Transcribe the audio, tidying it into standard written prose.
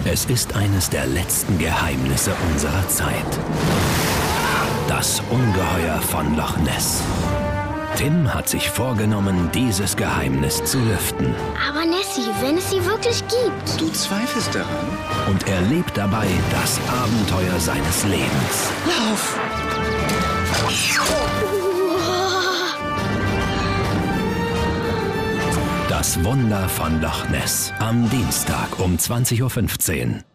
Es ist eines der letzten Geheimnisse unserer Zeit. Das Ungeheuer von Loch Ness. Tim hat sich vorgenommen, dieses Geheimnis zu lüften. Aber Nessie, wenn es sie wirklich gibt. Du zweifelst daran? Und erlebt dabei das Abenteuer seines Lebens. Lauf! Das Wunder von Loch Ness. Am Dienstag um 20:15 Uhr.